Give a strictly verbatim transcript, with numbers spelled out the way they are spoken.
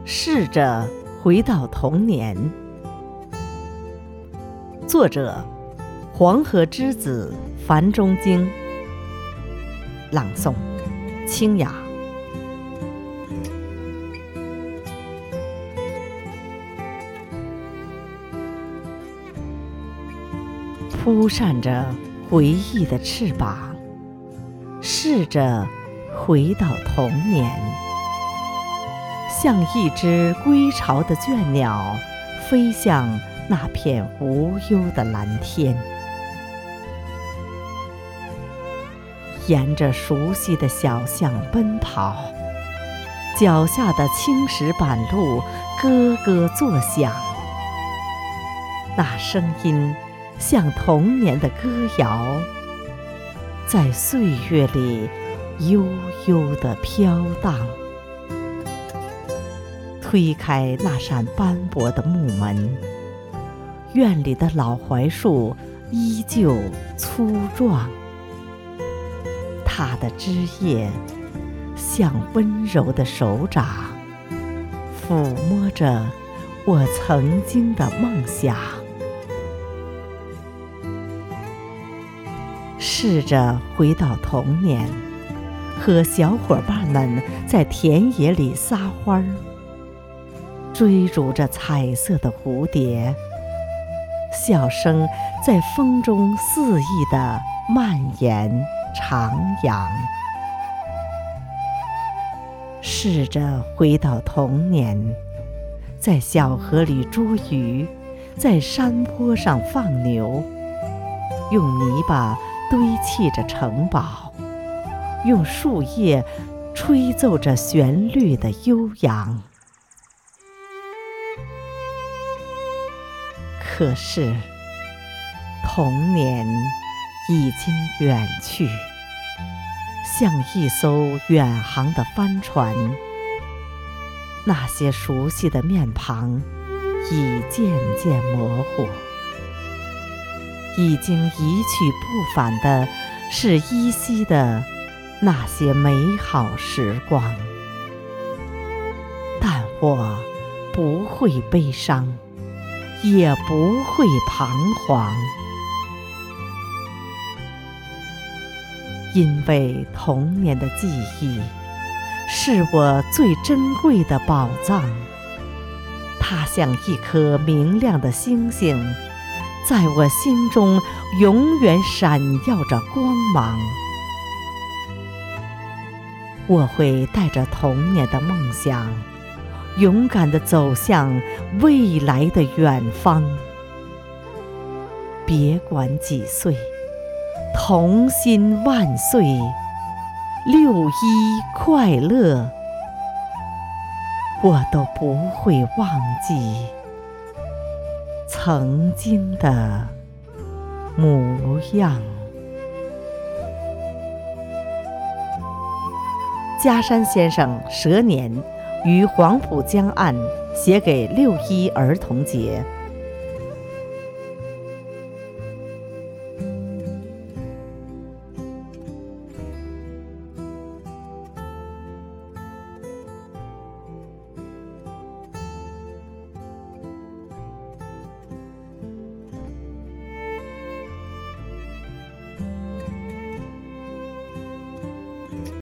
试着回到童年。作者：黄河之子樊中经。朗诵：清雅。铺扇着回忆的翅膀，试着回到童年，像一只归巢的倦鸟，飞向那片无忧的蓝天。沿着熟悉的小巷奔跑，脚下的青石板路咯咯作响，那声音像童年的歌谣，在岁月里悠悠地飘荡。推开那扇斑驳的木门，院里的老槐树依旧粗壮，它的枝叶像温柔的手掌，抚摸着我曾经的梦想。试着回到童年，和小伙伴们在田野里撒欢儿，追逐着彩色的蝴蝶，笑声在风中肆意地蔓延徜徉。试着回到童年，在小河里捉鱼，在山坡上放牛，用泥巴堆砌着城堡，用树叶吹奏着旋律的悠扬。可是童年已经远去，像一艘远航的帆船，那些熟悉的面庞已渐渐模糊。已经一去不返的是依稀的那些美好时光，但我不会悲伤，也不会彷徨，因为童年的记忆是我最珍贵的宝藏，它像一颗明亮的星星，在我心中永远闪耀着光芒。我会带着童年的梦想，勇敢地走向未来的远方。别管几岁，童心万岁，六一快乐，我都不会忘记曾经的模样。嘉山先生蛇年于黄浦江岸写给六一儿童节。